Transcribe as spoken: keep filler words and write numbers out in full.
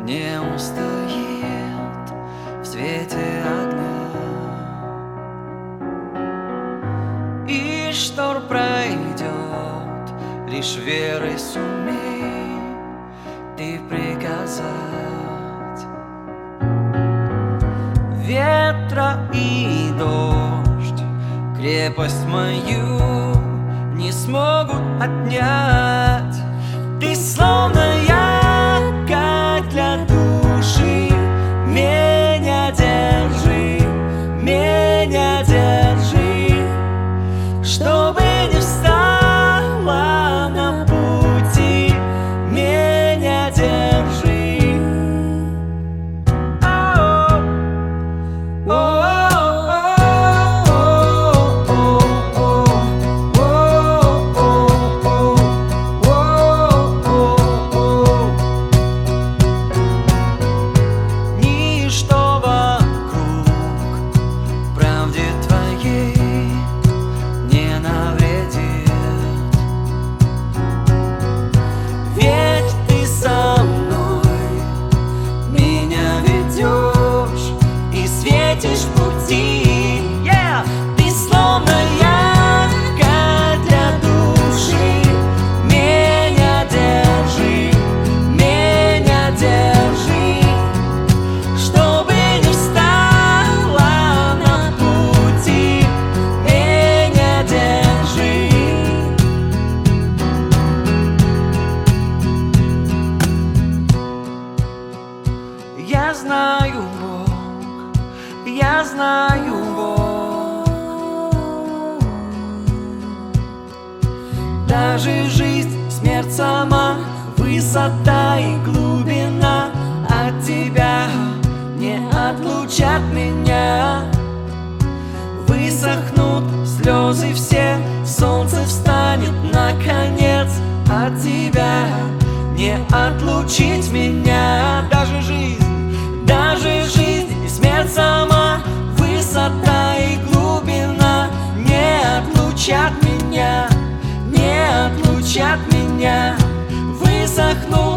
не устоит в свете огня. И шторм пройдет, лишь верой сумей ты приказать. Ветра и дождь крепость мою не смогут отнять. Ты словно якорь для души. Меня держи, меня держи, чтобы не встала на пути. Меня держи. Я знаю, Бог, я знаю, Бог. Даже жизнь, смерть сама, высота и глубина от тебя не отлучат меня. Высохнут слезы все, солнце встанет наконец. От тебя не отлучить меня. Даже жизнь, даже жизнь и смерть сама, высота и глубина не отлучат меня, не отлучат меня. Высохнут